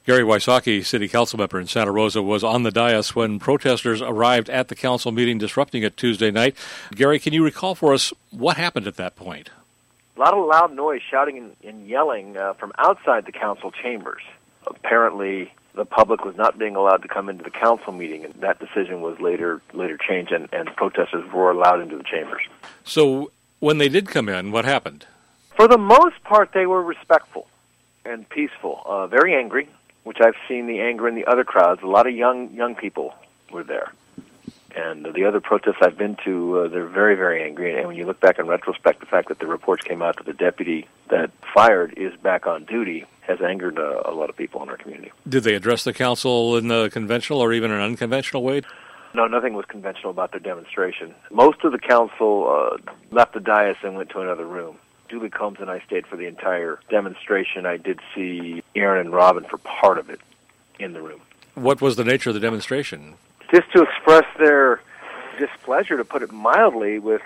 Gary Wysocki, city council member in Santa Rosa, was on the dais when protesters arrived at the council meeting, disrupting it Tuesday night. Gary, can you recall for us what happened at that point? A lot of loud noise, shouting and yelling from outside the council chambers. Apparently, the public was not being allowed to come into the council meeting, and that decision was later changed, and protesters were allowed into the chambers. So when they did come in, what happened? For the most part, they were respectful and peaceful. Very angry, which I've seen the anger in the other crowds. A lot of young people were there. And the other protests I've been to, they're very, very angry. And when you look back in retrospect, the fact that the reports came out that the deputy that fired is back on duty has angered a lot of people in our community. Did they address the council in a conventional or even an unconventional way? No, nothing was conventional about their demonstration. Most of the council left the dais and went to another room. Julie Combs and I stayed for the entire demonstration. I did see Aaron and Robin for part of it in the room. What was the nature of the demonstration? Just to express their displeasure, to put it mildly, with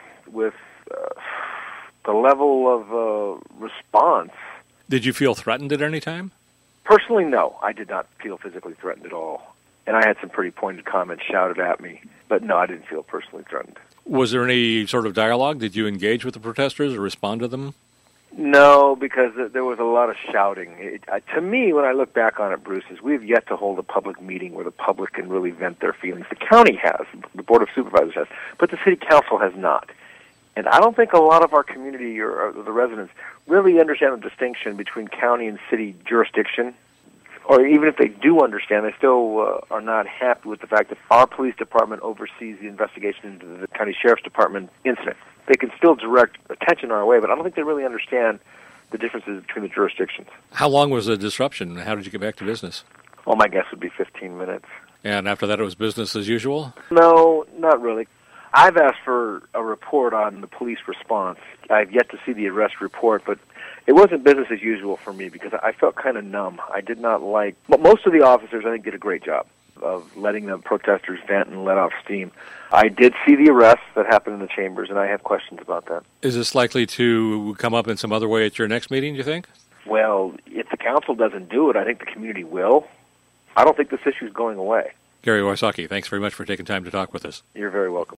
the level of response. Did you feel threatened at any time? Personally, no. I did not feel physically threatened at all. And I had some pretty pointed comments shouted at me. But no, I didn't feel personally threatened. Was there any sort of dialogue? Did you engage with the protesters or respond to them? No, because there was a lot of shouting. To me, when I look back on it, Bruce, is we've yet to hold a public meeting where the public can really vent their feelings. The county has, the Board of Supervisors has, but the City Council has not. And I don't think a lot of our community or the residents really understand the distinction between county and city jurisdiction. Or even if they do understand, they still are not happy with the fact that our police department oversees the investigation into the county sheriff's department incident. They can still direct attention our way, but I don't think they really understand the differences between the jurisdictions. How long was the disruption? How did you get back to business? Well, my guess would be 15 minutes. And after that it was business as usual? No, not really. I've asked for a report on the police response. I've yet to see the arrest report, but it wasn't business as usual for me because I felt kind of numb. I did not like... But most of the officers, I think, did a great job of letting the protesters vent and let off steam. I did see the arrests that happened in the chambers, and I have questions about that. Is this likely to come up in some other way at your next meeting, do you think? Well, if the council doesn't do it, I think the community will. I don't think this issue is going away. Gary Wysocki, thanks very much for taking time to talk with us. You're very welcome.